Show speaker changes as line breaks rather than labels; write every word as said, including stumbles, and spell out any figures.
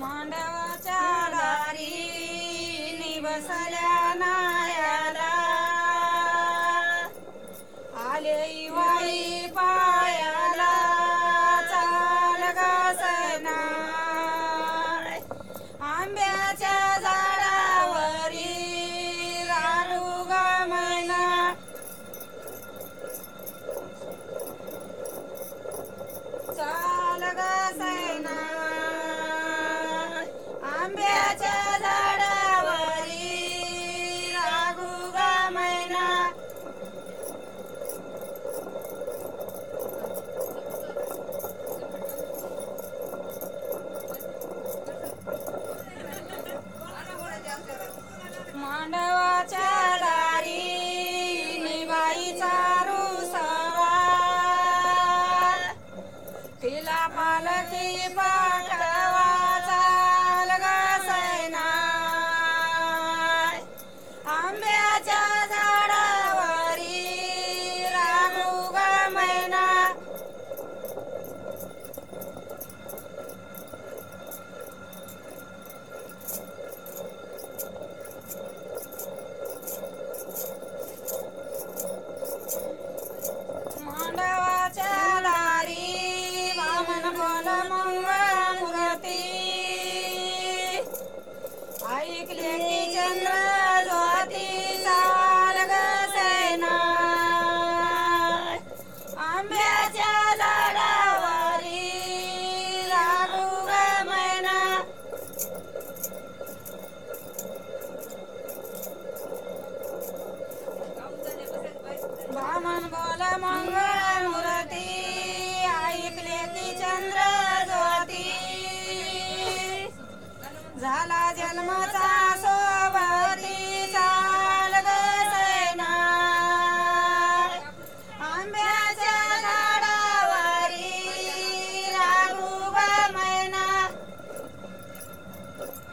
मांडवाच्या दारी निवसल्या नायाला आले वाई पायाला चाल गासना आंब्याच्या झाडावरी रानू गमना चाल गासना आंब्याच्या झाडावरी राघू गमना मांडवाच्या दारी निबाईचा रुसवा तिला पालखी पाठवा चाल गासना आंब्याच्या झाडावरी राघू गमना मांडवाच्या दारी वामन बोल मंगळ मूर्ती ऐकले की चंद्र ज्योती चाल गसना आंब्याच्या झाडावरी राघू गमना वामन बोल मंगळ मूर्ती ऐकले की चंद्र ज्योती झाला जन्मचा